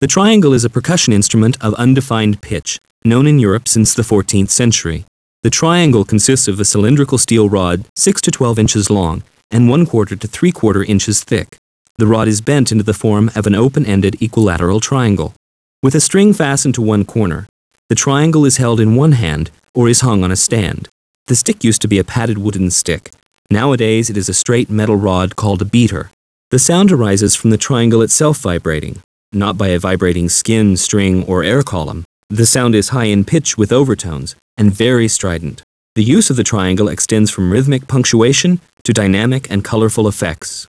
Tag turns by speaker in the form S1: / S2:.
S1: The triangle is a percussion instrument of undefined pitch, known in Europe since the 14th century. The triangle consists of a cylindrical steel rod 6 to 12 inches long and 1/4 to 3/4 inches thick. The rod is bent into the form of an open-ended equilateral triangle. With a string fastened to one corner, the triangle is held in one hand or is hung on a stand. The stick used to be a padded wooden stick. Nowadays it is a straight metal rod called a beater. The sound arises from the triangle itself vibrating, not by a vibrating skin, string, or air column. The sound is high in pitch with overtones and very strident. The use of the triangle extends from rhythmic punctuation to dynamic and colorful effects.